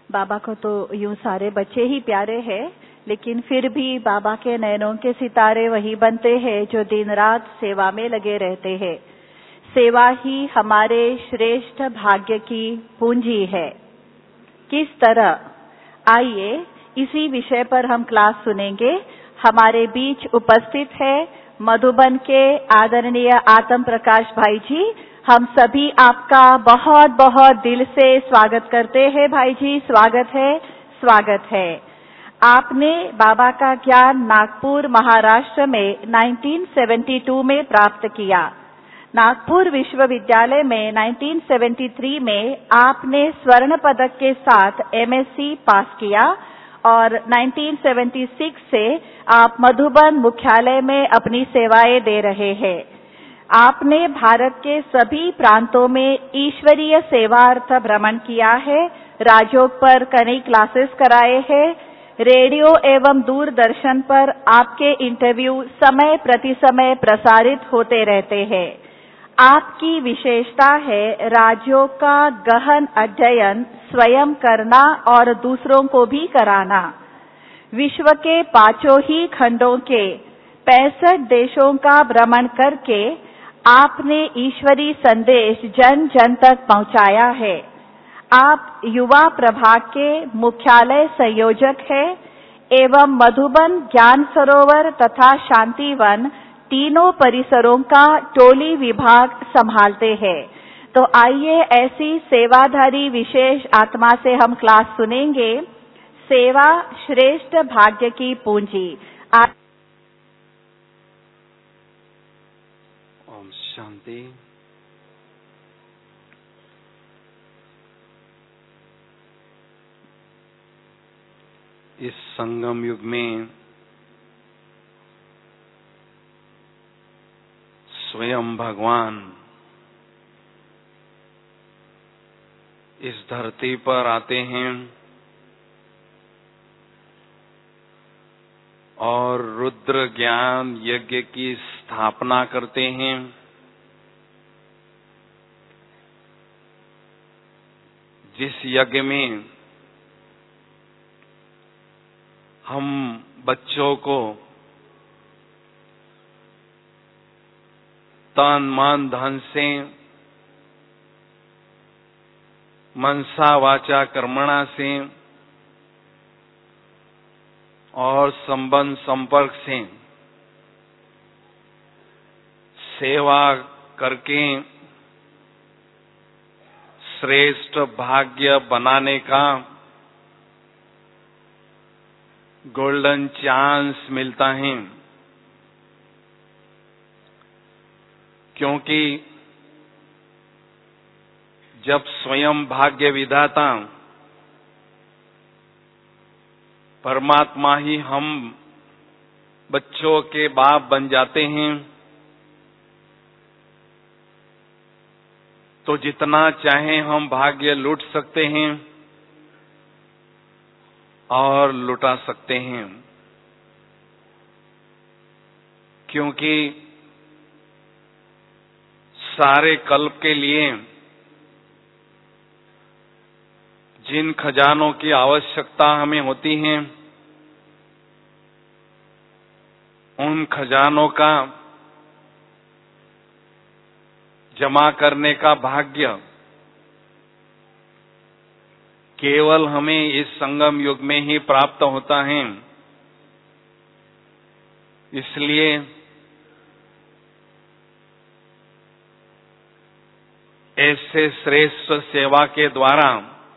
बाबा को तो यूं सारे बच्चे ही प्यारे हैं, लेकिन फिर भी बाबा के नयनों के सितारे वही बनते हैं जो दिन रात सेवा में लगे रहते हैं। सेवा ही हमारे श्रेष्ठ भाग्य की पूंजी है। किस तरह? आइए इसी विषय पर हम क्लास सुनेंगे। हमारे बीच उपस्थित है मधुबन के आदरणीय आत्म प्रकाश भाई जी। हम सभी आपका बहुत बहुत दिल से स्वागत करते हैं भाई जी। स्वागत है, स्वागत है। आपने बाबा का ज्ञान नागपुर महाराष्ट्र में 1972 में प्राप्त किया। नागपुर विश्वविद्यालय में 1973 में आपने स्वर्ण पदक के साथ एमएससी पास किया और 1976 से आप मधुबन मुख्यालय में अपनी सेवाएं दे रहे हैं। आपने भारत के सभी प्रांतों में ईश्वरीय सेवार्थ भ्रमण किया है, राजयोग पर कई क्लासेस कराए हैं, रेडियो एवं दूरदर्शन पर आपके इंटरव्यू समय प्रति समय प्रसारित होते रहते हैं। आपकी विशेषता है राजयोग का गहन अध्ययन स्वयं करना और दूसरों को भी कराना। विश्व के 5 ही खंडों के 65 देशों का भ्रमण करके आपने ईश्वरी संदेश जन जन तक पहुंचाया है। आप युवा प्रभाग के मुख्यालय संयोजक हैं एवं मधुबन ज्ञान सरोवर तथा शांतिवन तीनों परिसरों का टोली विभाग संभालते हैं। तो आइए ऐसी सेवाधारी विशेष आत्मा से हम क्लास सुनेंगे। सेवा श्रेष्ठ भाग्य की पूंजी। ओम शांति। इस संगम युग में स्वयं भगवान इस धरती पर आते हैं और रुद्र ज्ञान यज्ञ की स्थापना करते हैं। जिस यज्ञ में हम बच्चों को तन मन धन से मनसा वाचा कर्मणा से और संबंध संपर्क से सेवा करके श्रेष्ठ भाग्य बनाने का गोल्डन चांस मिलता है। क्योंकि जब स्वयं भाग्य विधाता परमात्मा ही हम बच्चों के बाप बन जाते हैं, तो जितना चाहे हम भाग्य लूट सकते हैं और लुटा सकते हैं। क्योंकि सारे कल्प के लिए जिन खजानों की आवश्यकता हमें होती है, उन खजानों का जमा करने का भाग्य केवल हमें इस संगम युग में ही प्राप्त होता है। इसलिए ऐसे श्रेष्ठ सेवा के द्वारा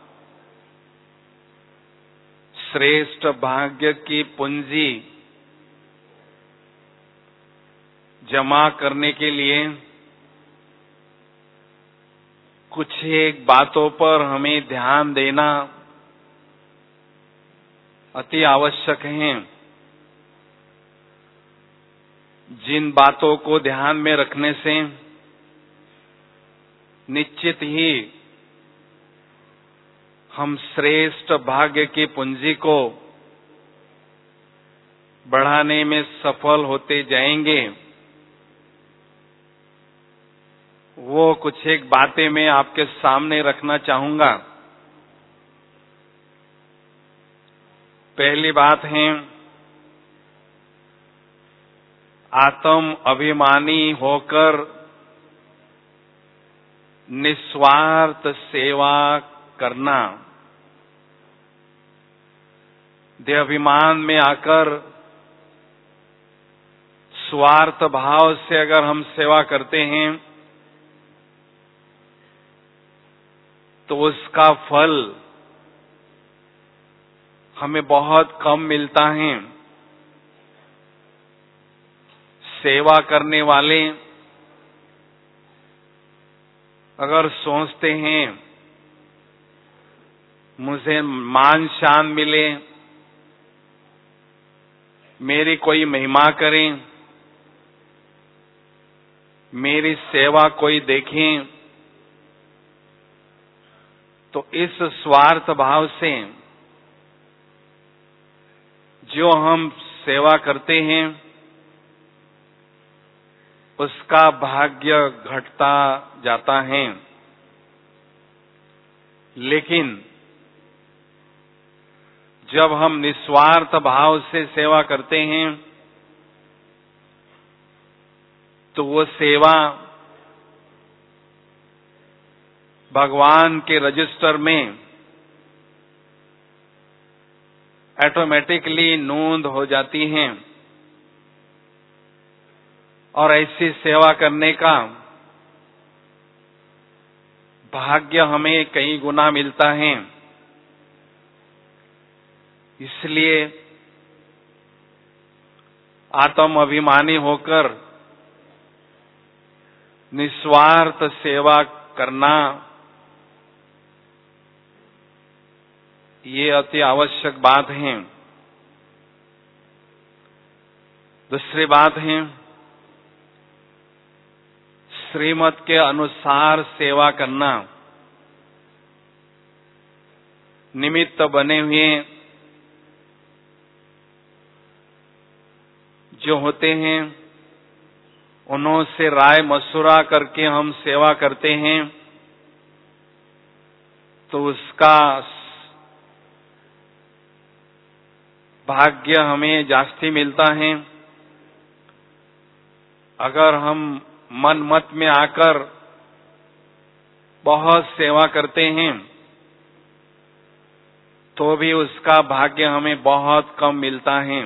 श्रेष्ठ भाग्य की पूंजी जमा करने के लिए कुछ एक बातों पर हमें ध्यान देना अति आवश्यक है। जिन बातों को ध्यान में रखने से निश्चित ही हम श्रेष्ठ भाग्य की पूंजी को बढ़ाने में सफल होते जाएंगे। वो कुछ एक बातें मैं आपके सामने रखना चाहूंगा। पहली बात है, आत्म अभिमानी होकर निस्वार्थ सेवा करना। देहाभिमान में आकर स्वार्थ भाव से अगर हम सेवा करते हैं तो उसका फल हमें बहुत कम मिलता है। सेवा करने वाले अगर सोचते हैं मुझे मान शान मिले, मेरी कोई महिमा करे, मेरी सेवा कोई देखे, तो इस स्वार्थ भाव से जो हम सेवा करते हैं उसका भाग्य घटता जाता है। लेकिन जब हम निस्वार्थ भाव से सेवा करते हैं तो वो सेवा भगवान के रजिस्टर में ऑटोमेटिकली नोंद हो जाती हैं और ऐसी सेवा करने का भाग्य हमें कई गुना मिलता है। इसलिए आत्म अभिमानी होकर निस्वार्थ सेवा करना ये अति आवश्यक बात है। दूसरी बात है, श्रीमत के अनुसार सेवा करना। निमित्त बने हुए जो होते हैं उन्हों से राय मशुरा करके हम सेवा करते हैं तो उसका भाग्य हमें जास्ती मिलता है। अगर हम मन मत में आकर बहुत सेवा करते हैं तो भी उसका भाग्य हमें बहुत कम मिलता है,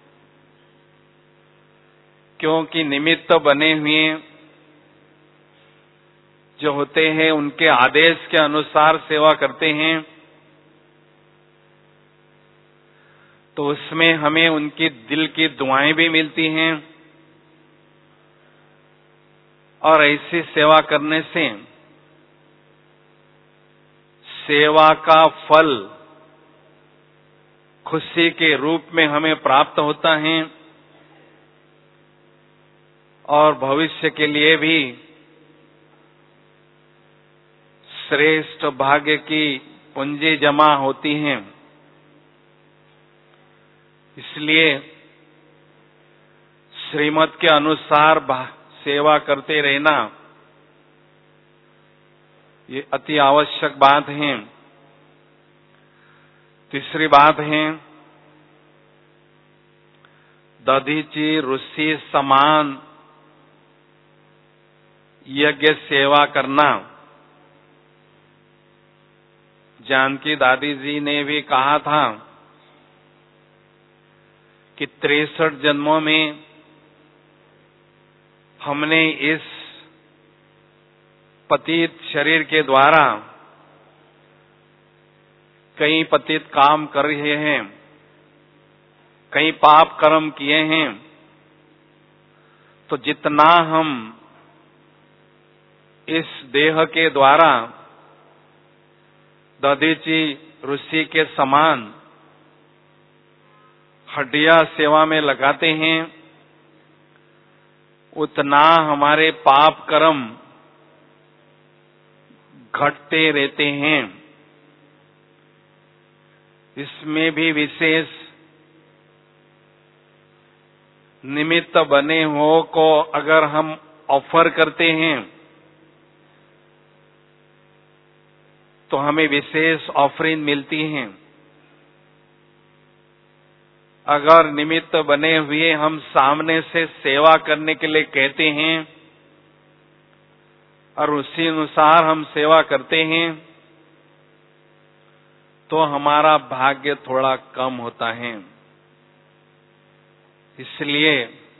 क्योंकि निमित्त बने हुए जो होते हैं उनके आदेश के अनुसार सेवा करते हैं तो उसमें हमें उनकी दिल की दुआएं भी मिलती हैं और ऐसी सेवा करने से सेवा का फल खुशी के रूप में हमें प्राप्त होता है और भविष्य के लिए भी श्रेष्ठ भाग्य की पूंजी जमा होती है। इसलिए श्रीमत के अनुसार सेवा करते रहना ये अति आवश्यक बात है। तीसरी बात है, दधीची ऋषि समान यज्ञ सेवा करना। जानकी दादी जी ने भी कहा था कि 63 जन्मों में हमने इस पतित शरीर के द्वारा कई पतित काम कर रहे हैं, कई पाप कर्म किए हैं, तो जितना हम इस देह के द्वारा दधीची ऋषि के समान हड्डियां सेवा में लगाते हैं उतना हमारे पाप कर्म घटते रहते हैं। इसमें भी विशेष निमित्त बने हो को अगर हम ऑफर करते हैं तो हमें विशेष ऑफरिंग मिलती है। अगर निमित्त बने हुए हम सामने से सेवा करने के लिए कहते हैं और उसी अनुसार हम सेवा करते हैं तो हमारा भाग्य थोड़ा कम होता है। इसलिए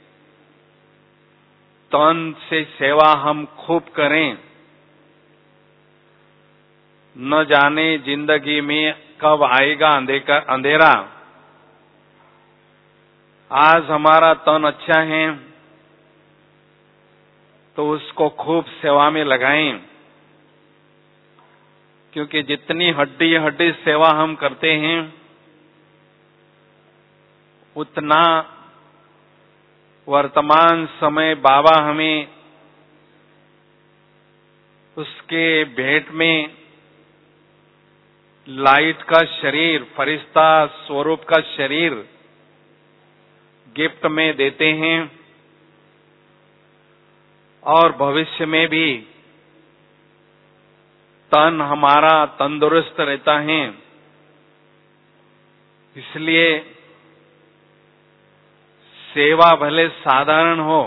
तन से सेवा हम खूब करें। न जाने जिंदगी में कब आएगा अंधेरा। आज हमारा तन अच्छा है तो उसको खूब सेवा में लगाएं, क्योंकि जितनी हड्डी हड्डी सेवा हम करते हैं उतना वर्तमान समय बाबा हमें उसके भेंट में लाइट का शरीर, फरिश्ता स्वरूप का शरीर गिफ्ट में देते हैं और भविष्य में भी तन हमारा तंदुरुस्त रहता है। इसलिए सेवा भले साधारण हो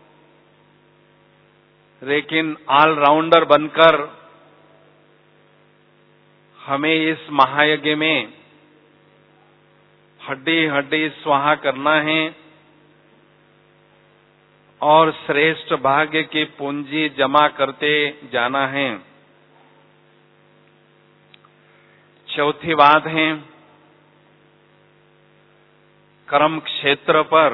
लेकिन ऑलराउंडर बनकर हमें इस महायज्ञ में हड्डी हड्डी स्वाहा करना है और श्रेष्ठ भाग्य की पूंजी जमा करते जाना है। चौथी बात है, कर्म क्षेत्र पर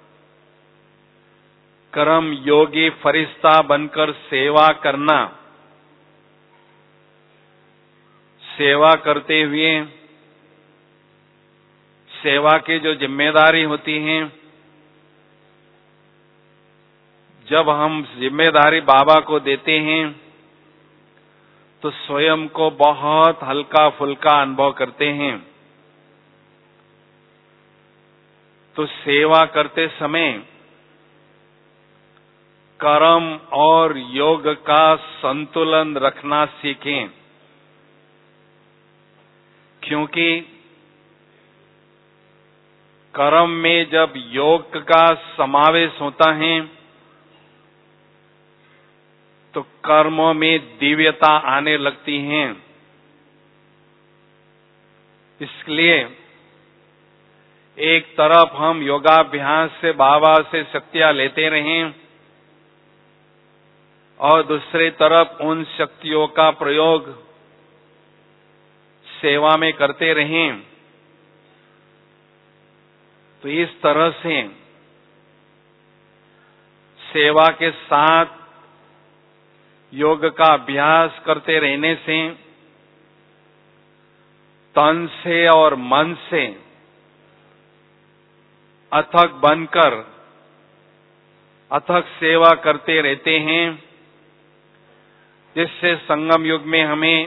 कर्म योगी फरिश्ता बनकर सेवा करना। सेवा करते हुए सेवा की जो जिम्मेदारी होती है, जब हम जिम्मेदारी बाबा को देते हैं तो स्वयं को बहुत हल्का फुल्का अनुभव करते हैं। तो सेवा करते समय कर्म और योग का संतुलन रखना सीखें, क्योंकि कर्म में जब योग का समावेश होता है तो कर्मों में दिव्यता आने लगती है। इसलिए एक तरफ हम योगाभ्यास से बाबा से शक्तियां लेते रहें और दूसरी तरफ उन शक्तियों का प्रयोग सेवा में करते रहें, तो इस तरह से सेवा के साथ योग का अभ्यास करते रहने से तन से और मन से अथक बनकर अथक सेवा करते रहते हैं, जिससे संगम युग में हमें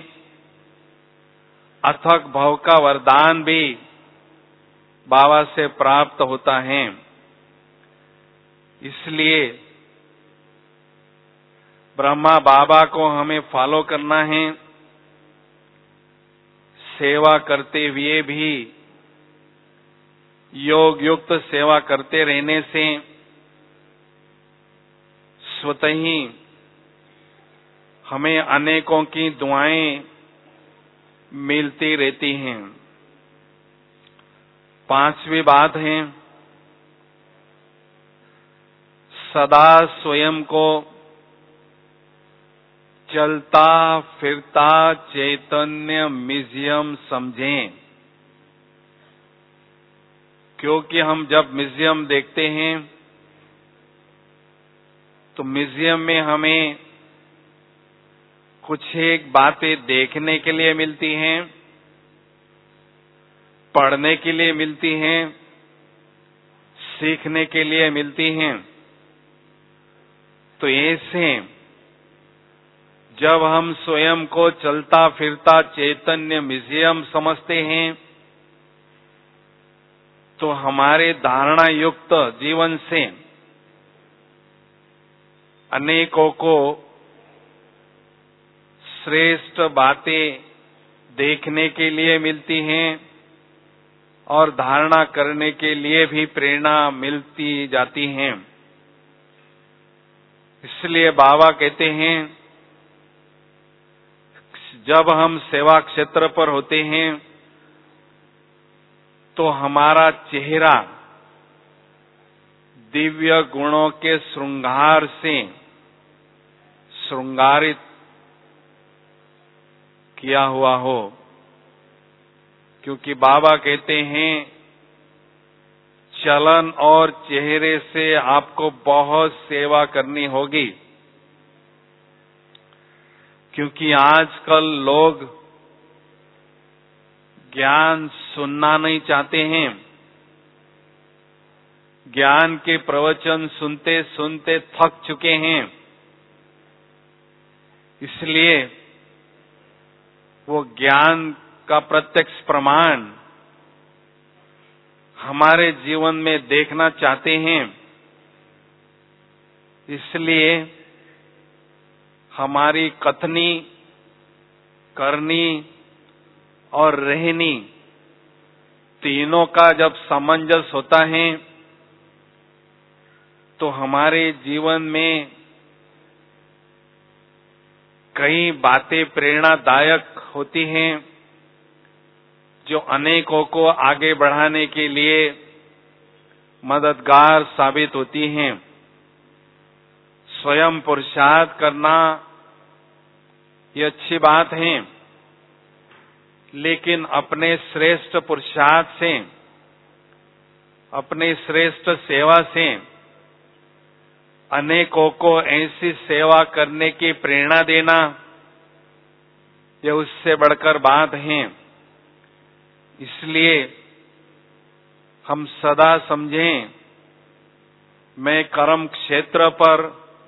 अथक भाव का वरदान भी बाबा से प्राप्त होता है। इसलिए ब्रह्मा बाबा को हमें फॉलो करना है। सेवा करते हुए भी योग युक्त सेवा करते रहने से स्वतः ही हमें अनेकों की दुआएं मिलती रहती हैं। पांचवी बात है, सदा स्वयं को चलता फिरता चैतन्य म्यूजियम समझें, क्योंकि हम जब म्यूजियम देखते हैं तो म्यूजियम में हमें कुछ एक बातें देखने के लिए मिलती हैं, पढ़ने के लिए मिलती हैं, सीखने के लिए मिलती हैं। तो ऐसे जब हम स्वयं को चलता फिरता चैतन्य म्यूजियम समझते हैं तो हमारे धारणा युक्त जीवन से अनेकों को श्रेष्ठ बातें देखने के लिए मिलती हैं, और धारणा करने के लिए भी प्रेरणा मिलती जाती है। इसलिए बाबा कहते हैं, जब हम सेवा क्षेत्र पर होते हैं तो हमारा चेहरा दिव्य गुणों के श्रृंगार से श्रृंगारित किया हुआ हो, क्योंकि बाबा कहते हैं चलन और चेहरे से आपको बहुत सेवा करनी होगी, क्योंकि आजकल लोग ज्ञान सुनना नहीं चाहते हैं। ज्ञान के प्रवचन सुनते सुनते थक चुके हैं, इसलिए वो ज्ञान का प्रत्यक्ष प्रमाण हमारे जीवन में देखना चाहते हैं। इसलिए हमारी कथनी, करनी और रहनी तीनों का जब सामंजस्य होता है तो हमारे जीवन में कई बातें प्रेरणादायक होती हैं जो अनेकों को आगे बढ़ाने के लिए मददगार साबित होती हैं। स्वयं पुरुषार्थ करना ये अच्छी बात है, लेकिन अपने श्रेष्ठ पुरुषार्थ से, अपने श्रेष्ठ सेवा से अनेकों को ऐसी सेवा करने की प्रेरणा देना, ये उससे बढ़कर बात है। इसलिए हम सदा समझें, मैं कर्म क्षेत्र पर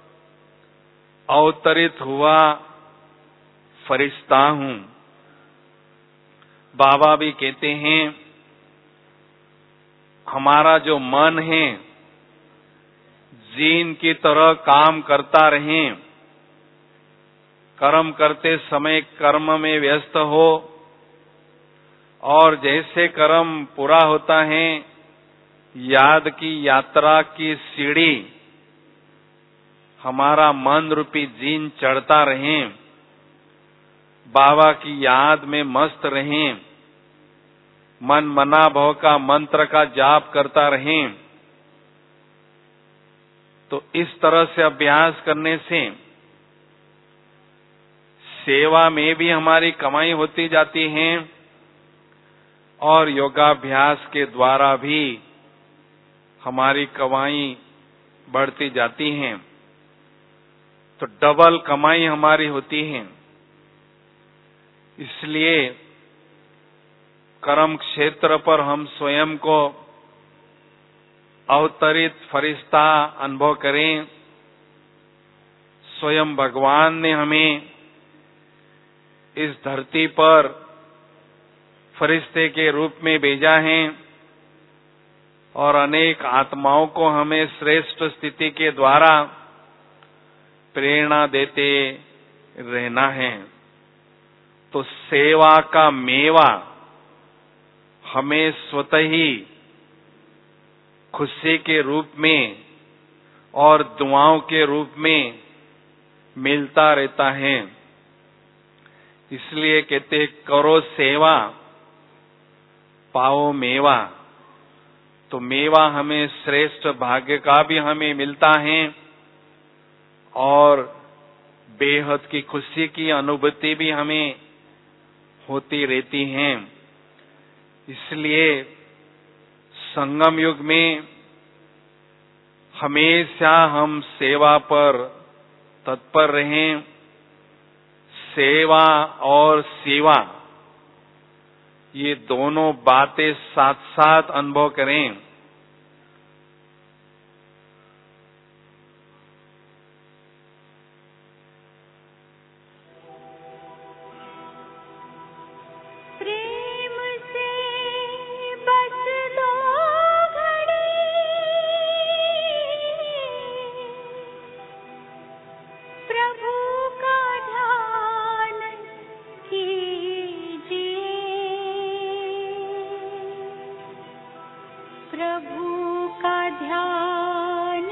अवतरित हुआ फरिश्ता हूं। बाबा भी कहते हैं, हमारा जो मन है जीन की तरह काम करता रहे, कर्म करते समय कर्म में व्यस्त हो, और जैसे कर्म पूरा होता है याद की यात्रा की सीढ़ी हमारा मन रूपी जीन चढ़ता रहे, बाबा की याद में मस्त रहें, मन मना भव का मंत्र का जाप करता रहें। तो इस तरह से अभ्यास करने से सेवा में भी हमारी कमाई होती जाती है और योगाभ्यास के द्वारा भी हमारी कमाई बढ़ती जाती है। तो डबल कमाई हमारी होती है। इसलिए कर्म क्षेत्र पर हम स्वयं को अवतरित फरिश्ता अनुभव करें। स्वयं भगवान ने हमें इस धरती पर फरिश्ते के रूप में भेजा है और अनेक आत्माओं को हमें श्रेष्ठ स्थिति के द्वारा प्रेरणा देते रहना है। तो सेवा का मेवा हमें स्वतः ही खुशी के रूप में और दुआओं के रूप में मिलता रहता है। इसलिए कहते करो सेवा पाओ मेवा। तो मेवा हमें श्रेष्ठ भाग्य का भी हमें मिलता है और बेहद की खुशी की अनुभूति भी हमें होती रहती है। इसलिए संगम युग में हमेशा हम सेवा पर तत्पर रहें। सेवा और सेवा ये दोनों बातें साथ साथ अनुभव करें। ध्यान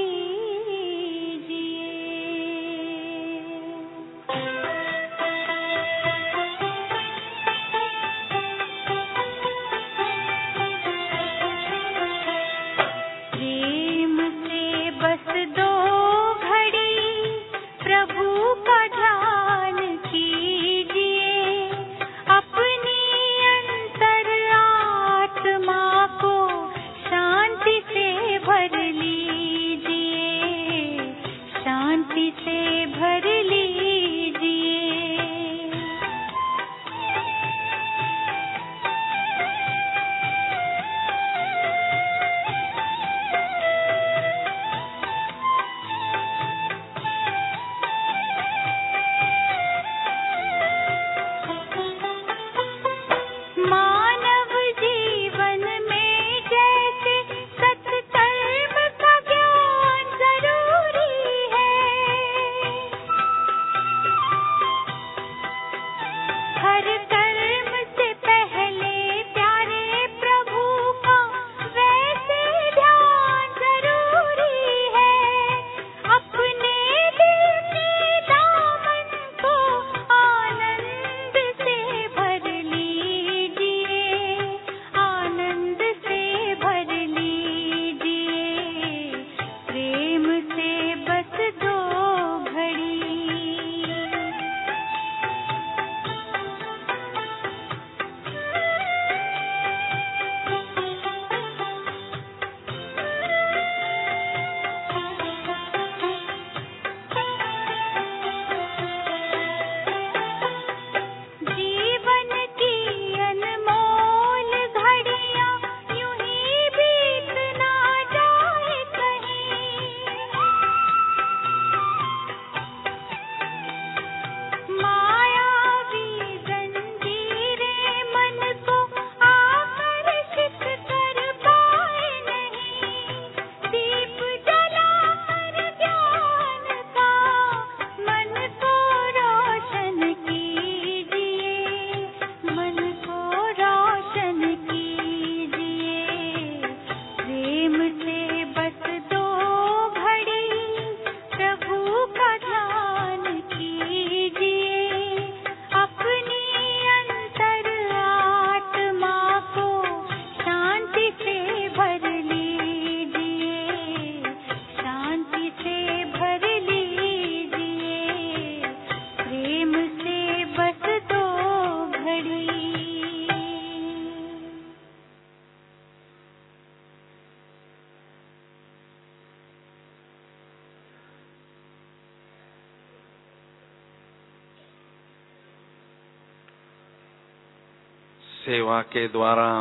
सेवा के द्वारा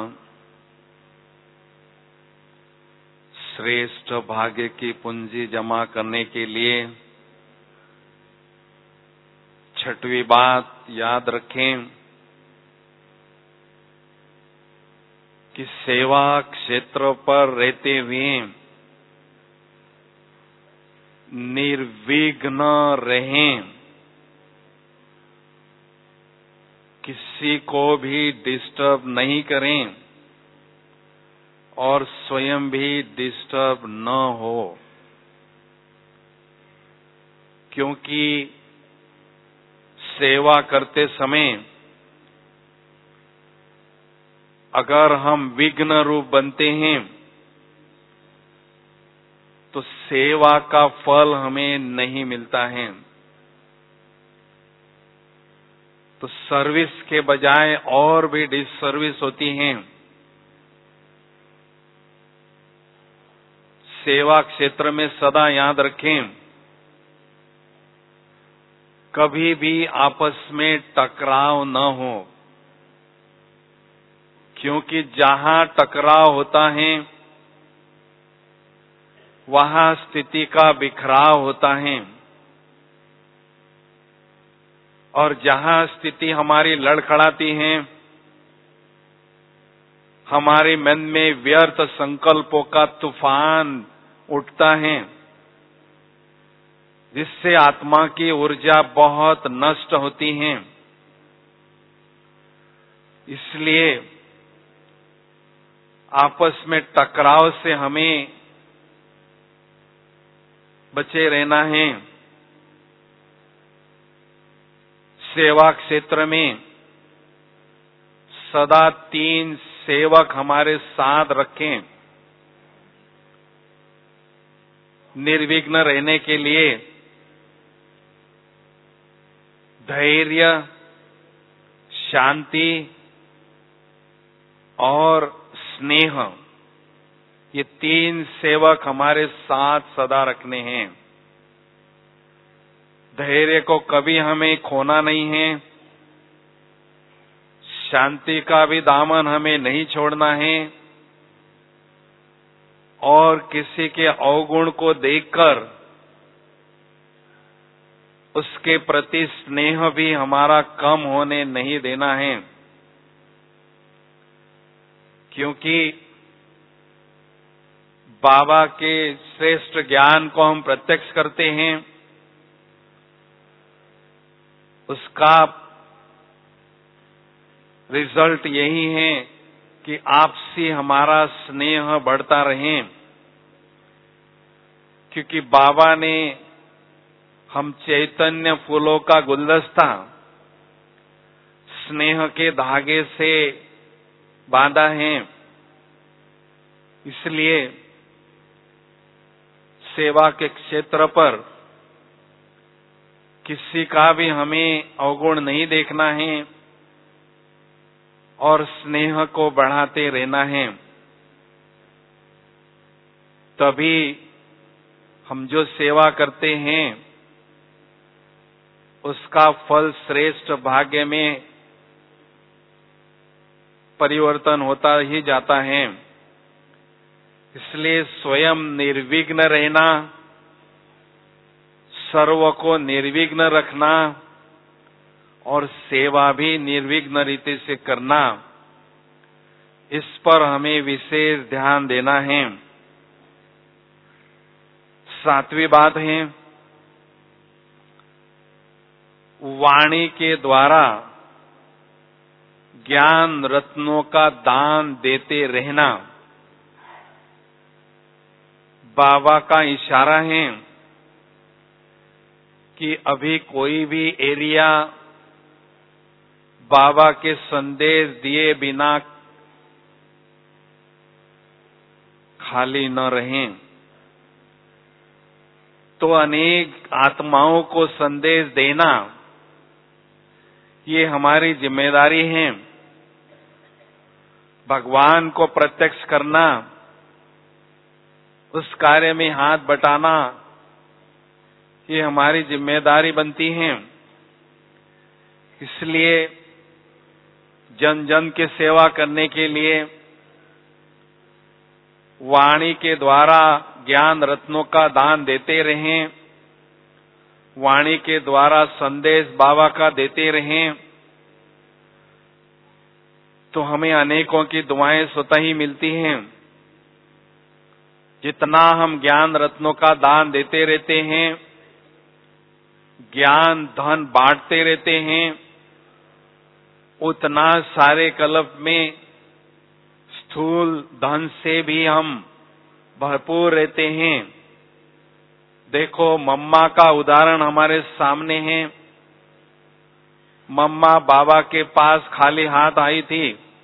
श्रेष्ठ भाग्य की पूंजी जमा करने के लिए छठवीं बात याद रखें कि सेवा क्षेत्र पर रहते हुए निर्विघ्न रहें, किसी को भी डिस्टर्ब नहीं करें और स्वयं भी डिस्टर्ब न हो, क्योंकि सेवा करते समय अगर हम विघ्न रूप बनते हैं तो सेवा का फल हमें नहीं मिलता है। तो सर्विस के बजाय और भी डिसर्विस होती हैं। सेवा क्षेत्र में सदा याद रखें, कभी भी आपस में टकराव न हो, क्योंकि जहां टकराव होता है वहां स्थिति का बिखराव होता है और जहां स्थिति हमारी लड़खड़ाती है, हमारे मन में व्यर्थ संकल्पों का तूफान उठता है, जिससे आत्मा की ऊर्जा बहुत नष्ट होती है। इसलिए आपस में टकराव से हमें बचे रहना है। सेवा क्षेत्र में सदा 3 सेवक हमारे साथ रखें। निर्विघ्न रहने के लिए धैर्य, शांति और स्नेह, ये 3 सेवक हमारे साथ सदा रखने हैं। धैर्य को कभी हमें खोना नहीं है, शांति का भी दामन हमें नहीं छोड़ना है, और किसी के अवगुण को देखकर उसके प्रति स्नेह भी हमारा कम होने नहीं देना है। क्योंकि बाबा के श्रेष्ठ ज्ञान को हम प्रत्यक्ष करते हैं, उसका रिजल्ट यही है कि आपसी हमारा स्नेह बढ़ता रहे। क्योंकि बाबा ने हम चैतन्य फूलों का गुलदस्ता स्नेह के धागे से बांधा है। इसलिए सेवा के क्षेत्र पर किसी का भी हमें अवगुण नहीं देखना है और स्नेह को बढ़ाते रहना है। तभी हम जो सेवा करते हैं उसका फल श्रेष्ठ भाग्य में परिवर्तन होता ही जाता है। इसलिए स्वयं निर्विघ्न रहना, सर्व को निर्विघ्न रखना और सेवा भी निर्विघ्न रीति से करना, इस पर हमें विशेष ध्यान देना है। 7वीं बात है, वाणी के द्वारा ज्ञान रत्नों का दान देते रहना। बाबा का इशारा है कि अभी कोई भी एरिया बाबा के संदेश दिए बिना खाली न रहें। तो अनेक आत्माओं को संदेश देना, ये हमारी जिम्मेदारी है। भगवान को प्रत्यक्ष करना, उस कार्य में हाथ बटाना, ये हमारी जिम्मेदारी बनती है। इसलिए जन जन की सेवा करने के लिए वाणी के द्वारा ज्ञान रत्नों का दान देते रहें, वाणी के द्वारा संदेश बाबा का देते रहें, तो हमें अनेकों की दुआएं स्वतः ही मिलती हैं। जितना हम ज्ञान रत्नों का दान देते रहते हैं, ज्ञान धन बांटते रहते हैं, उतना सारे कल्प में स्थूल धन से भी हम भरपूर रहते हैं। देखो, मम्मा का उदाहरण हमारे सामने है। मम्मा बाबा के पास खाली हाथ आई थी,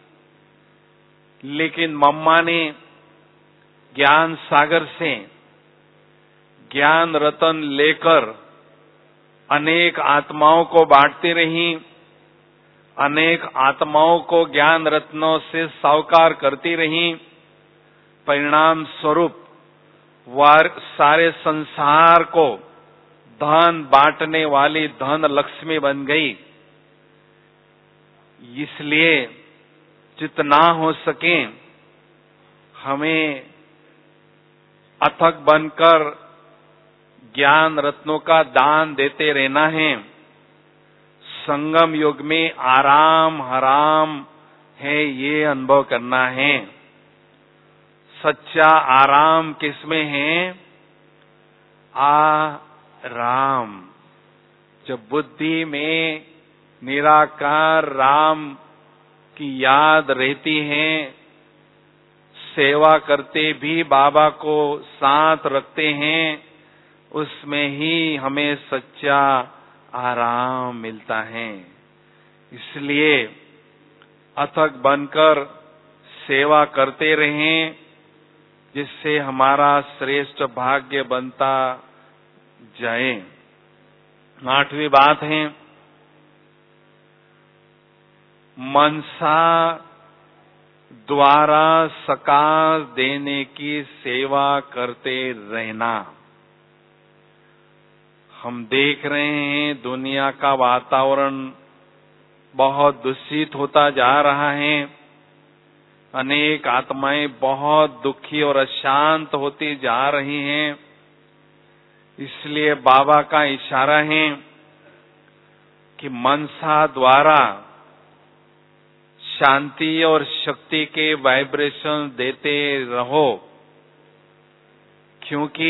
लेकिन मम्मा ने ज्ञान सागर से ज्ञान रतन लेकर अनेक आत्माओं को बांटती रही, अनेक आत्माओं को ज्ञान रत्नों से सावकार करती रही। परिणाम स्वरूप सारे संसार को धन बांटने वाली धन लक्ष्मी बन गई। इसलिए जितना हो सके हमें अथक बनकर ज्ञान रत्नों का दान देते रहना है। संगम युग में आराम हराम है, ये अनुभव करना है। सच्चा आराम किसमें है? आराम। जब बुद्धि में निराकार राम की याद रहती है, सेवा करते भी बाबा को साथ रखते हैं, उसमें ही हमें सच्चा आराम मिलता है। इसलिए अथक बनकर सेवा करते रहें, जिससे हमारा श्रेष्ठ भाग्य बनता जाए। 8वीं बात है, मनसा द्वारा सकाश देने की सेवा करते रहना। हम देख रहे हैं दुनिया का वातावरण बहुत दूषित होता जा रहा है। अनेक आत्माएं बहुत दुखी और अशांत होती जा रही हैं। इसलिए बाबा का इशारा है कि मनसा द्वारा शांति और शक्ति के वाइब्रेशन देते रहो, क्योंकि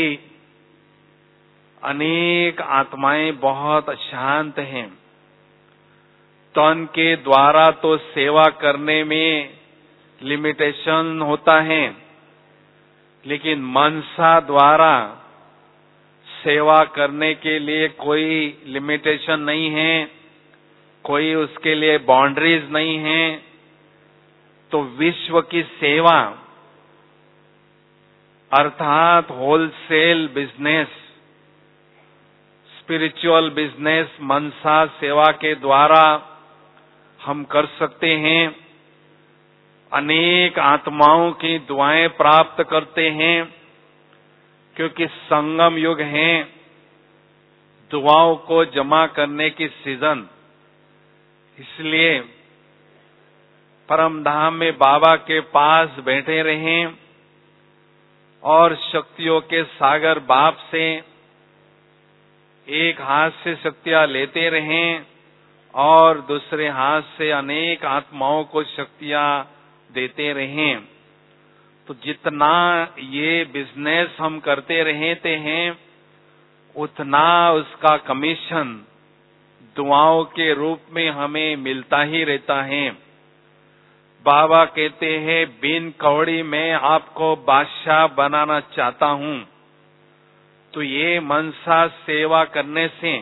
अनेक आत्माएं बहुत अशांत हैं। तन के द्वारा तो सेवा करने में लिमिटेशन होता है, लेकिन मनसा द्वारा सेवा करने के लिए कोई लिमिटेशन नहीं है, कोई उसके लिए बाउंड्रीज नहीं है। तो विश्व की सेवा अर्थात होलसेल बिजनेस, स्पिरिचुअल बिजनेस मनसा सेवा के द्वारा हम कर सकते हैं। अनेक आत्माओं की दुआएं प्राप्त करते हैं, क्योंकि संगम युग है, दुआओं को जमा करने की सीजन। इसलिए परम धाम में बाबा के पास बैठे रहें और शक्तियों के सागर बाप से एक हाथ से शक्तियां लेते रहें और दूसरे हाथ से अनेक आत्माओं को शक्तियां देते रहें। तो जितना ये बिजनेस हम करते रहते हैं, उतना उसका कमीशन दुआओं के रूप में हमें मिलता ही रहता है। बाबा कहते हैं, बिन कौड़ी मैं आपको बादशाह बनाना चाहता हूं। तो ये मनसा सेवा करने से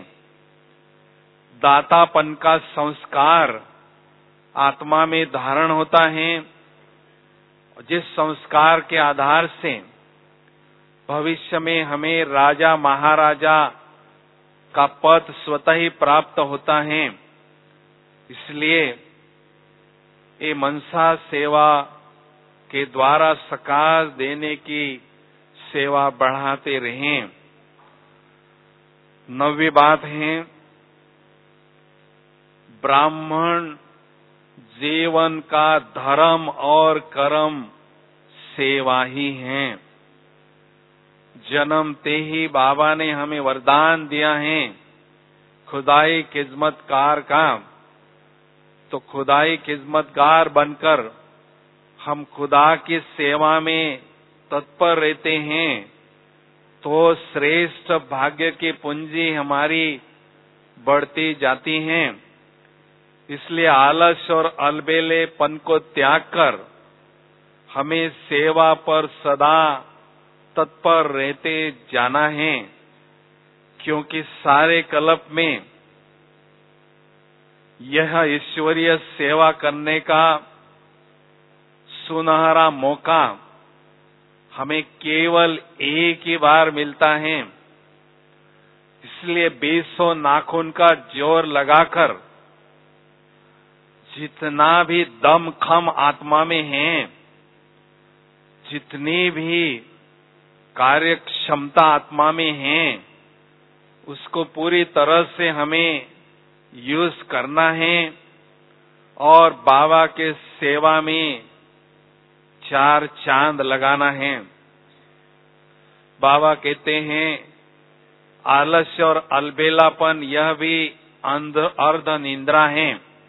दातापन का संस्कार आत्मा में धारण होता है, जिस संस्कार के आधार से भविष्य में हमें राजा महाराजा का पद स्वतः ही प्राप्त होता है। इसलिए ये मनसा सेवा के द्वारा सकाश देने की सेवा बढ़ाते रहें। 9वीं बात है, ब्राह्मण जीवन का धर्म और कर्म सेवा ही है। जन्मते ही बाबा ने हमें वरदान दिया है खुदाई खिदमतकार का। तो खुदाई खिदमतगार बनकर हम खुदा की सेवा में तत्पर रहते हैं, तो श्रेष्ठ भाग्य की पूंजी हमारी बढ़ती जाती है। इसलिए आलस और अलबेलेपन को त्याग कर हमें सेवा पर सदा तत्पर रहते जाना है, क्योंकि सारे कल्प में यह ईश्वरीय सेवा करने का सुनहरा मौका हमें केवल एक ही बार मिलता है। इसलिए 20 नाखून का जोर लगाकर जितना भी दमखम आत्मा में है, जितनी भी कार्य क्षमता आत्मा में है, उसको पूरी तरह से हमें यूज करना है और बाबा के सेवा में 4 चांद लगाना है। बाबा कहते हैं, आलस्य और अलबेलापन यह भी अर्ध निंद्रा है,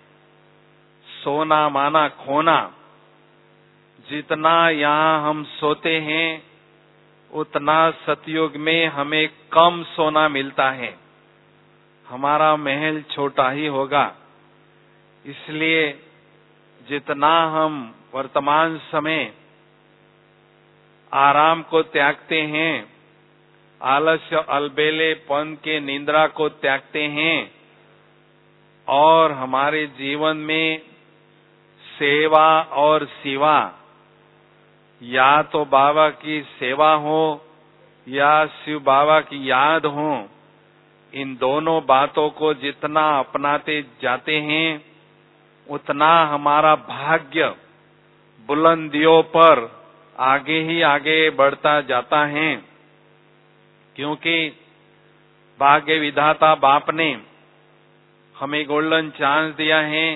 सोना माना खोना। जितना यहाँ हम सोते हैं, उतना सतयुग में हमें कम सोना मिलता है। हमारा महल छोटा ही होगा। इसलिए जितना हम वर्तमान समय आराम को त्यागते हैं, आलस्य अलबेलेपन के निद्रा को त्यागते हैं और हमारे जीवन में सेवा और सेवा, या तो बाबा की सेवा हो या शिव बाबा की याद हो, इन दोनों बातों को जितना अपनाते जाते हैं उतना हमारा भाग्य बुलंदियों पर आगे ही आगे बढ़ता जाता है। क्योंकि भाग्य विधाता बाप ने हमें गोल्डन चांस दिया है।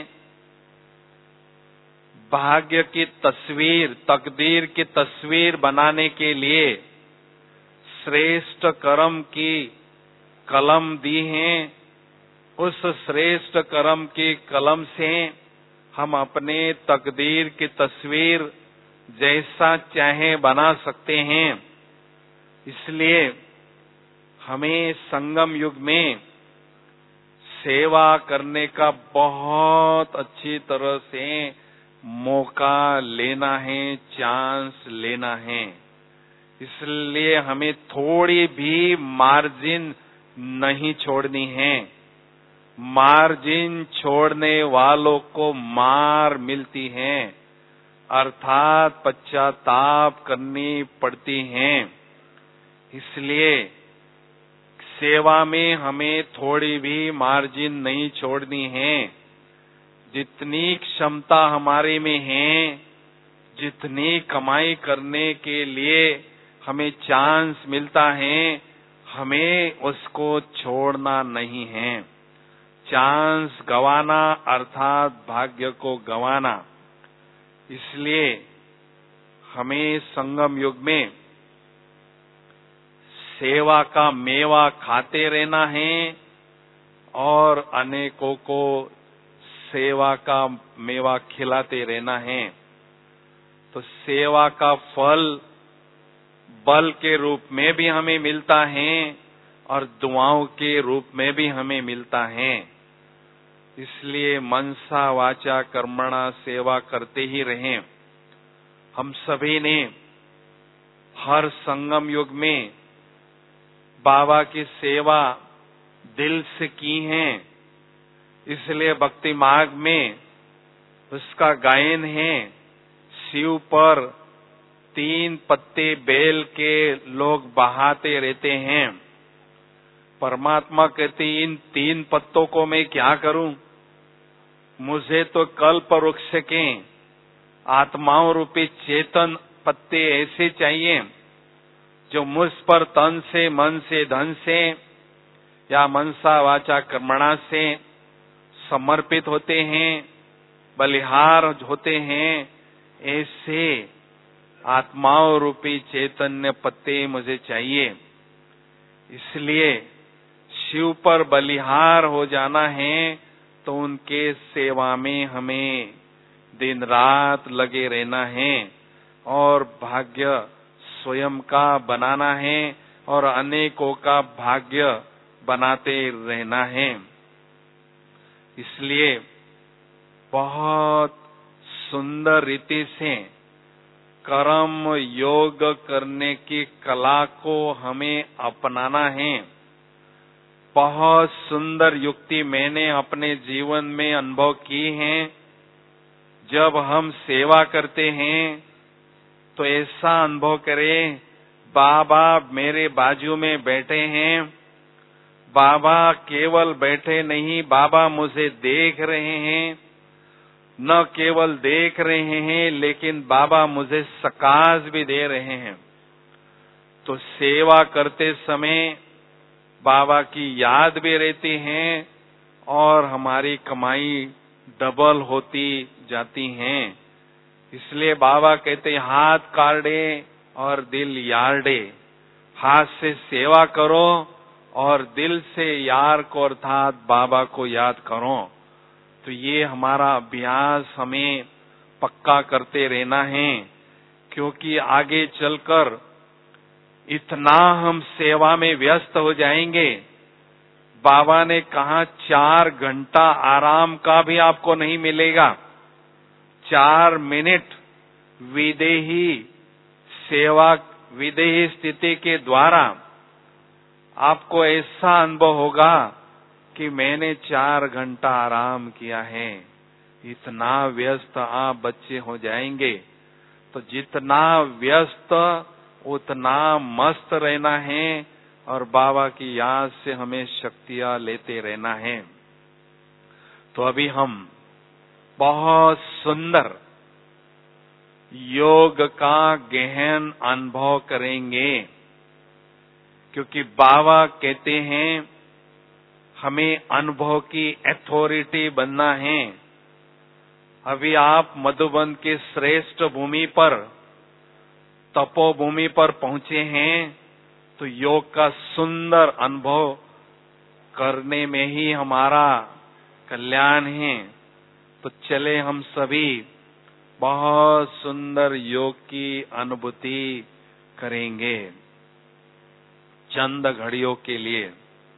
भाग्य की तस्वीर, तकदीर की तस्वीर बनाने के लिए श्रेष्ठ कर्म की कलम दी है। उस श्रेष्ठ कर्म की कलम से हम अपने तकदीर की तस्वीर जैसा चाहे बना सकते हैं। इसलिए हमें संगम युग में सेवा करने का बहुत अच्छी तरह से मौका लेना है, चांस लेना है। इसलिए हमें थोड़ी भी मार्जिन नहीं छोड़नी है। मार्जिन छोड़ने वालों को मार मिलती है, अर्थात पश्चाताप करनी पड़ती है। इसलिए सेवा में हमें थोड़ी भी मार्जिन नहीं छोड़नी है। जितनी क्षमता हमारे में है, जितनी कमाई करने के लिए हमें चांस मिलता है, हमें उसको छोड़ना नहीं है। चांस गंवाना अर्थात भाग्य को गंवाना। इसलिए हमें संगम युग में सेवा का मेवा खाते रहना है और अनेकों को सेवा का मेवा खिलाते रहना है। तो सेवा का फल बल के रूप में भी हमें मिलता है और दुआओं के रूप में भी हमें मिलता है। इसलिए मनसा वाचा कर्मणा सेवा करते ही रहें। हम सभी ने हर संगम युग में बाबा की सेवा दिल से की है। इसलिए भक्ति मार्ग में उसका गायन है। शिव पर 3 पत्ते बेल के लोग बहाते रहते हैं। परमात्मा कहते इन 3 पत्तों को मैं क्या करूं? मुझे तो कल्प वृक्ष के आत्माओं रूपी चेतन पत्ते ऐसे चाहिए जो मुझ पर तन से, मन से, धन से या मनसा वाचा कर्मणा से समर्पित होते हैं, बलिहार होते हैं। ऐसे आत्माओं रूपी चैतन्य पत्ते मुझे चाहिए। इसलिए शिव पर बलिहार हो जाना है तो उनके सेवा में हमें दिन रात लगे रहना है और भाग्य स्वयं का बनाना है और अनेकों का भाग्य बनाते रहना है। इसलिए बहुत सुंदर रीति से कर्म योग करने की कला को हमें अपनाना है। बहुत सुंदर युक्ति मैंने अपने जीवन में अनुभव की है। जब हम सेवा करते हैं तो ऐसा अनुभव करें, बाबा मेरे बाजू में बैठे हैं। बाबा केवल बैठे नहीं, बाबा मुझे देख रहे हैं। न केवल देख रहे हैं लेकिन बाबा मुझे सकाश भी दे रहे हैं। तो सेवा करते समय बाबा की याद भी रहती है और हमारी कमाई डबल होती जाती है। इसलिए बाबा कहते हैं हाथ काढ़े और दिल यार्डे। हाथ से सेवा करो और दिल से यार को अर्थात बाबा को याद करो। तो ये हमारा अभ्यास हमें पक्का करते रहना है, क्योंकि आगे चलकर इतना हम सेवा में व्यस्त हो जाएंगे। बाबा ने कहा 4 घंटा आराम का भी आपको नहीं मिलेगा। 4 मिनट विदेही सेवा, विदेही स्थिति के द्वारा आपको ऐसा अनुभव होगा कि मैंने 4 घंटा आराम किया है। इतना व्यस्त आप बच्चे हो जाएंगे। तो जितना व्यस्त उतना मस्त रहना है और बाबा की याद से हमें शक्तियां लेते रहना है। तो अभी हम बहुत सुंदर योग का गहन अनुभव करेंगे, क्योंकि बाबा कहते हैं हमें अनुभव की अथॉरिटी बनना है। अभी आप मधुबन के श्रेष्ठ भूमि पर, तपोभूमि पर पहुंचे हैं, तो योग का सुंदर अनुभव करने में ही हमारा कल्याण है। तो चले हम सभी बहुत सुंदर योग की अनुभूति करेंगे चंद घड़ियों के लिए।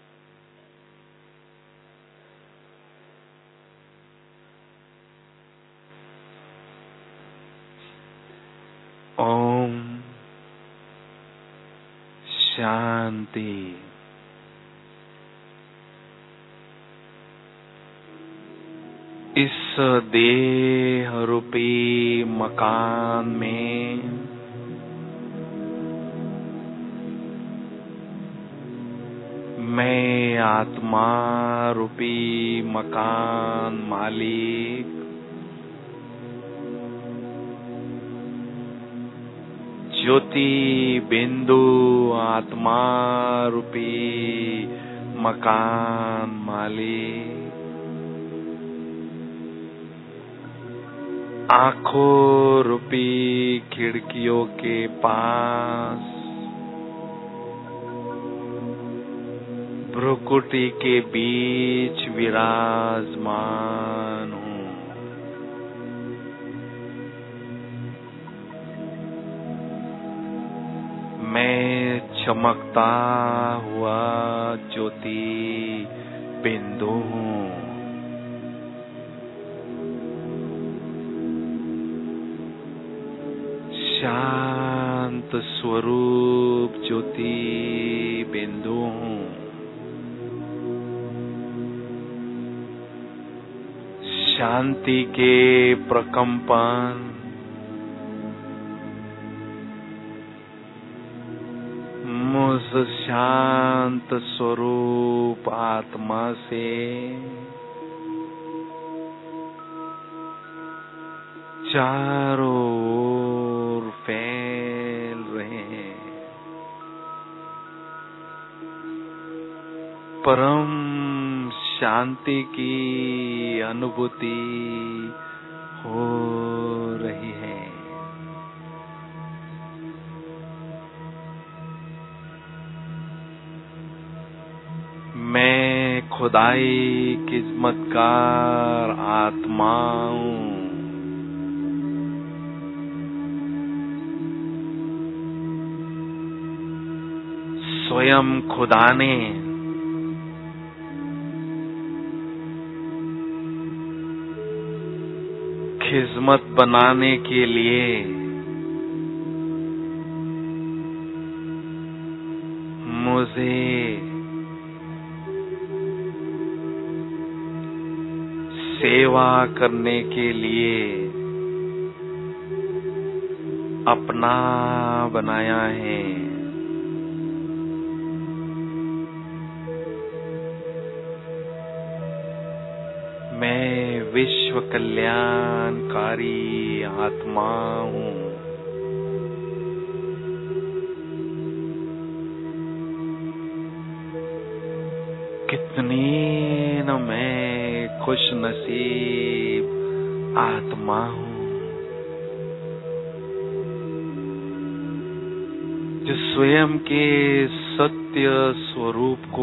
ओम शांति। इस देह रूपी मकान में मैं आत्मा रूपी मकान मालिक ज्योति बिंदु आत्मा रूपी मकान मालिक आंखों रूपी खिड़कियों के पास भ्रुकुटी के बीच विराजमान हूँ। मैं चमकता हुआ ज्योति बिंदु हूँ। शांत स्वरूप ज्योति बिंदु हूँ। शांति के प्रकंपन मुझ शांत स्वरूप आत्मा से चारों ओर फैल रहे हैं। परम शांति की अनुभूति हो रही है। मैं खुदाई की चमत्कार आत्मा हूँ। स्वयं खुदा ने खिदमत बनाने के लिए मुझे सेवा करने के लिए अपना बनाया है। मैं विश्व कल्याणकारी आत्मा हूँ। कितनी न मैं खुश नसीब आत्मा हूँ, जो स्वयं के सत्य स्वरूप को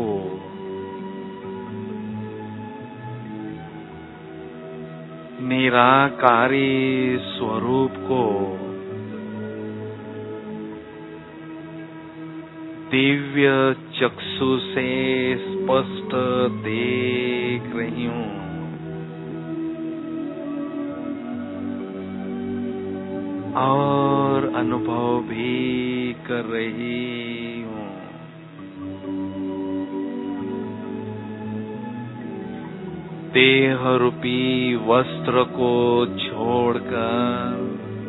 निराकारी स्वरूप को दिव्य चक्षु से स्पष्ट देख रही हूँ। और अनुभव भी कर रही हूँ। देह रूपी वस्त्र को छोड़कर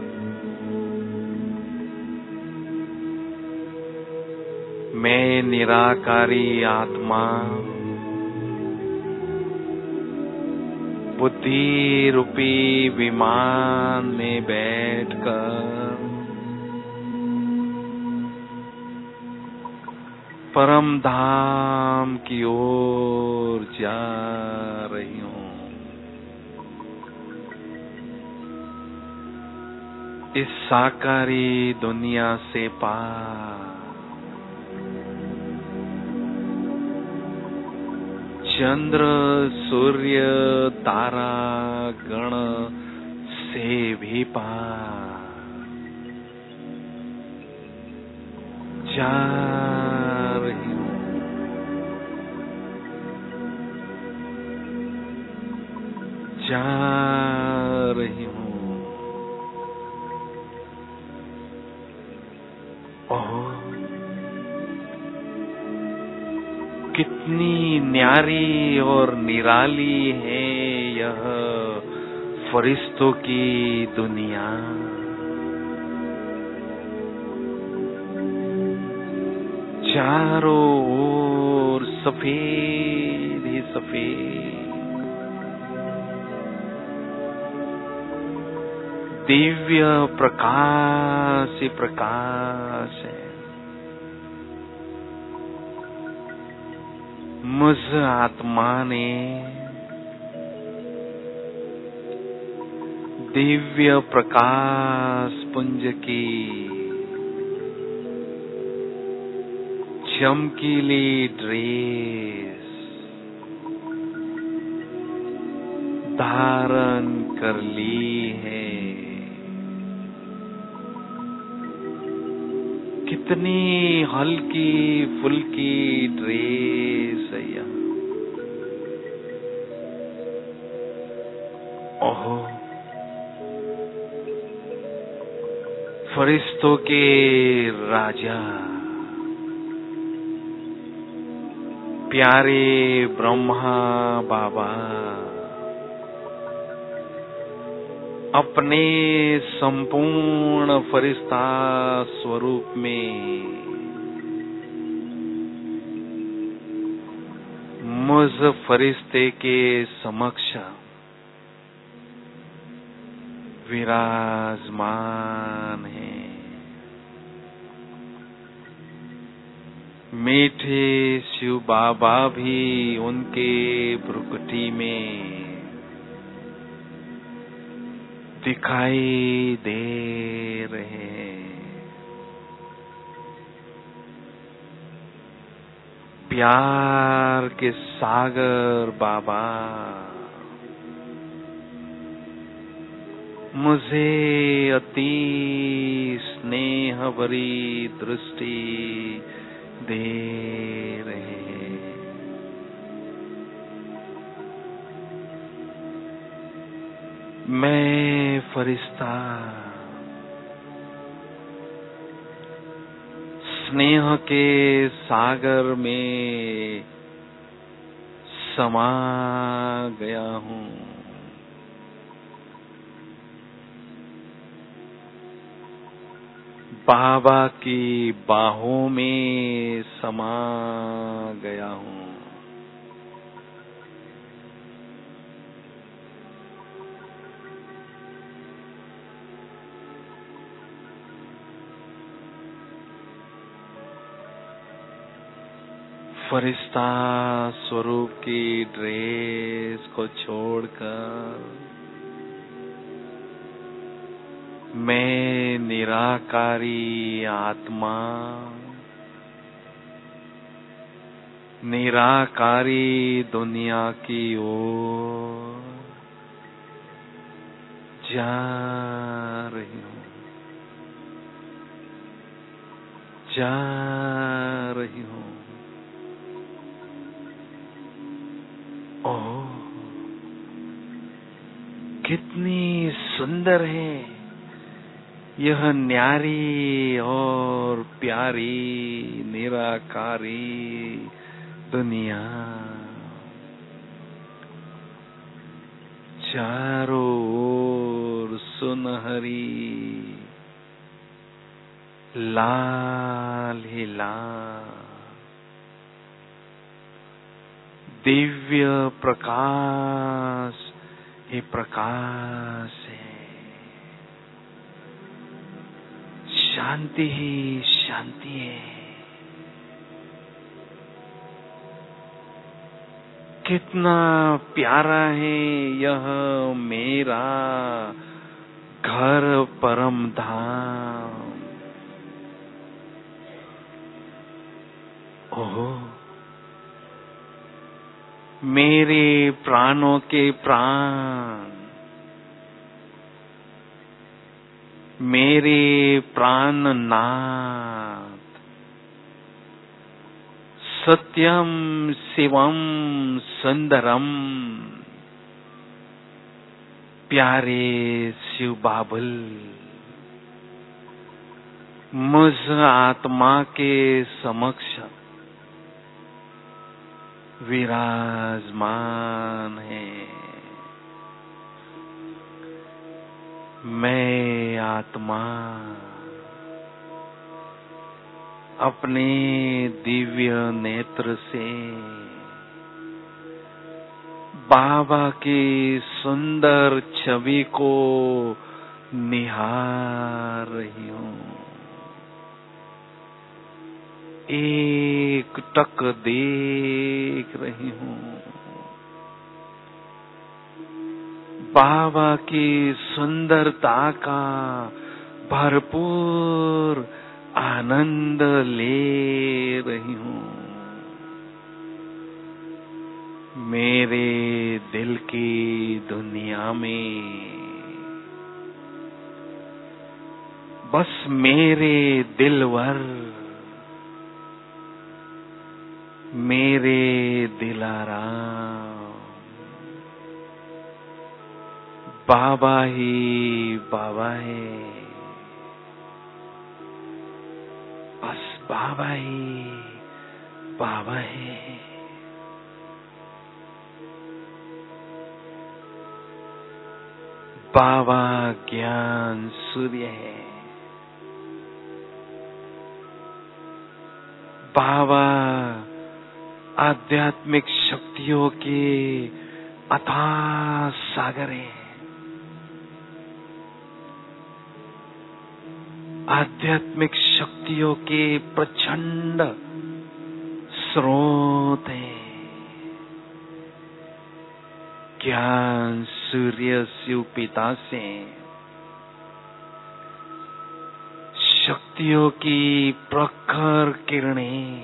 मैं निराकारी आत्मा बुद्धि रूपी विमान में बैठकर परम धाम की ओर जा रही हूँ। इस साकारी दुनिया से पार चंद्र सूर्य तारा गण से भी पार जा रही हूँ। जा रही हूँ। ओह, कितनी न्यारी और निराली है यह फरिश्तों की दुनिया। चारों ओर सफेद ही सफेद, दिव्य प्रकाश ही प्रकाश है। मुझ आत्मा ने दिव्य प्रकाश पुंज की चमकीली ड्रेस धारण कर ली है। कितनी हल्की फुल्की ड्रेस है यह। ओहो, फरिश्तों के राजा प्यारे ब्रह्मा बाबा अपने संपूर्ण फरिश्ता स्वरूप में मुझ फरिश्ते के समक्ष विराजमान है। मीठे शिव बाबा भी उनके भ्रुकुटी में दिखाई दे रहे हैं। प्यार के सागर बाबा मुझे अति स्नेह भरी दृष्टि दे रहे हैं। मैं फरिश्ता स्नेह के सागर में समा गया हूँ। बाबा की बाहों में समा गया हूँ। फरिश्ता स्वरूप की ड्रेस को छोड़कर मैं निराकारी आत्मा निराकारी दुनिया की ओर जा रही हूँ। जा रही हूँ। ओह, कितनी सुंदर है यह न्यारी और प्यारी निराकारी दुनिया। चारों ओर सुनहरी लाल ही लाल दिव्य प्रकाश ही प्रकाश है, शांति ही शांति है। कितना प्यारा है यह मेरा घर परम धाम। ओहो, मेरे प्राणों के प्राण, मेरे प्राणनाथ, सत्यम शिवम सुंदरम, प्यारे शिव बाबुल, मुझ आत्मा के समक्ष विराजमान है। मैं आत्मा अपने दिव्य नेत्र से बाबा की सुंदर छवि को निहार रही हूँ। एक टक देख रही हूँ। बाबा की सुंदरता का भरपूर आनंद ले रही हूँ। मेरे दिल की दुनिया में बस मेरे दिलवर, मेरे दिलाराम बाबा ही बाबा है। बस बाबा ही बाबा है। बाबा ज्ञान सूर्य है। बाबा आध्यात्मिक शक्तियों के अथाह सागर है। आध्यात्मिक शक्तियों के प्रचंड स्रोत है। ज्ञान सूर्य शिव पिता से शक्तियों की प्रखर किरणें,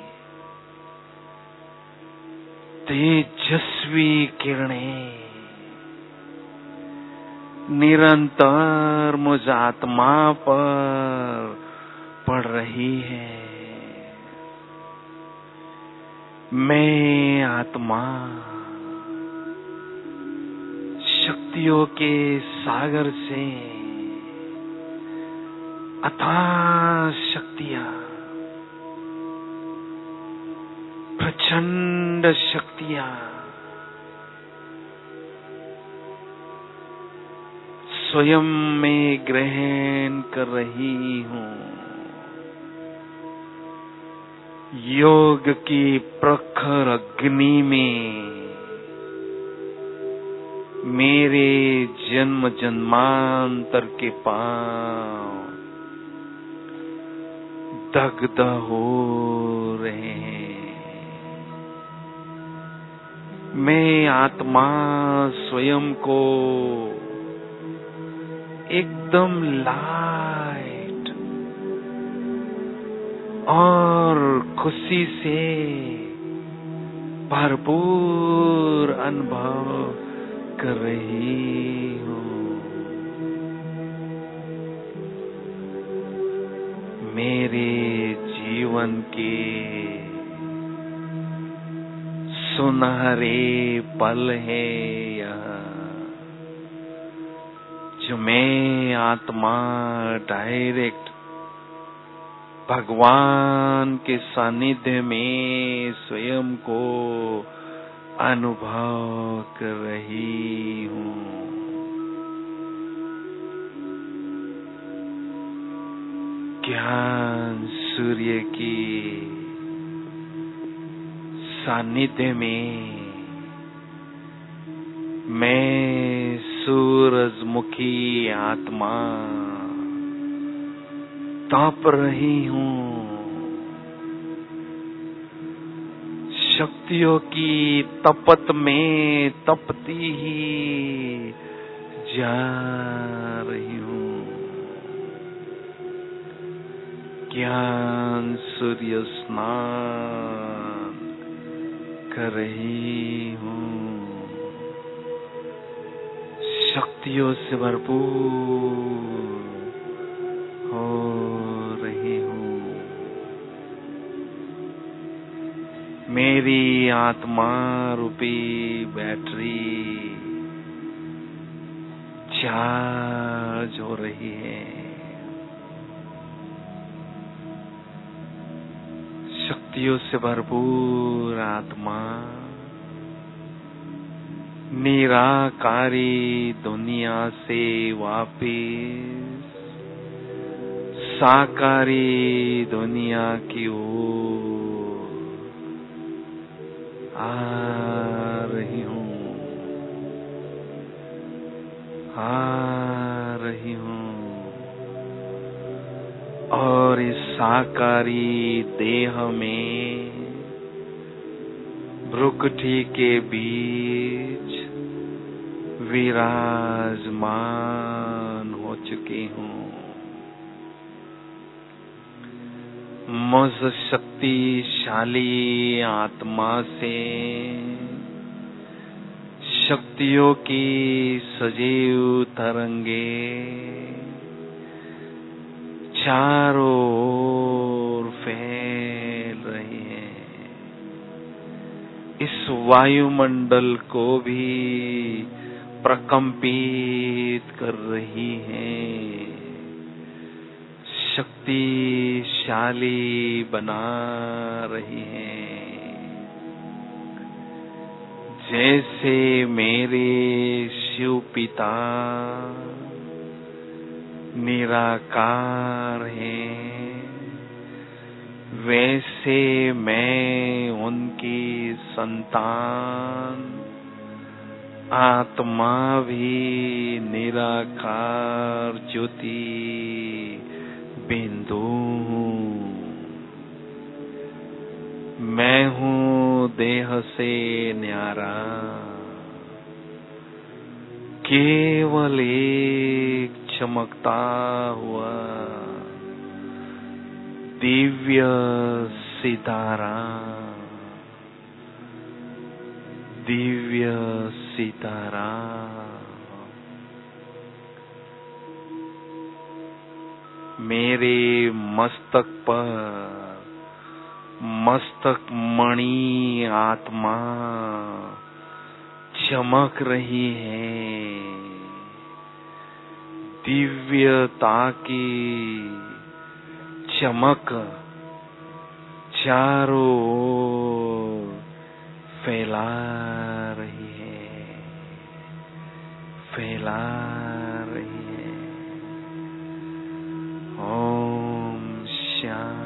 तेजस्वी किरणें निरंतर मुझ आत्मा पर पड़ रही है। मैं आत्मा शक्तियों के सागर से अथाह शक्तियां, प्रचंड शक्तियां स्वयं में ग्रहण कर रही हूँ। योग की प्रखर अग्नि में मेरे जन्म जन्मांतर के पांव दग्ध हो रहे हैं। मैं आत्मा स्वयं को एकदम लाइट और खुशी से भरपूर अनुभव कर रही हूँ। मेरे जीवन के सुनहरे पल है यह, जो मैं आत्मा डायरेक्ट भगवान के सानिध्य में स्वयं को अनुभव कर रही हूँ। ज्ञान सूर्य की सानिध्य में मैं सूरजमुखी आत्मा तप रही हूँ। शक्तियों की तपत में तपती ही जा रही हूँ। ज्ञान सूर्य स्नान कर रही हूँ। शक्तियों से भरपूर हो रही हूँ। मेरी आत्मा रूपी बैटरी चार्ज हो रही है। शक्तियों से भरपूर आत्मा निराकारी दुनिया से वापिस साकारी दुनिया की ओर आ रही हूँ, आ रही हूँ। और इस साकारी देह में भ्रुकुटी के बीच विराजमान हो चुकी हूँ। मुझ शक्तिशाली आत्मा से शक्तियों की सजीव तरंगे चारों ओर फैल रही हैं। इस वायुमंडल को भी प्रकंपित कर रही हैं, शक्तिशाली बना रही हैं। जैसे मेरे शिव पिता निराकार हैं, वैसे मैं उनकी संतान आत्मा भी निराकार ज्योति बिंदु हूँ। मैं हूँ देह से न्यारा, केवल एक चमकता हुआ दिव्य सितारा, दिव्य सितारा। मेरे मस्तक पर मस्तक मणि आत्मा चमक रही है। दिव्यता की चमक चारों ओर फैला रही है, फैला रही है। ओम शांति।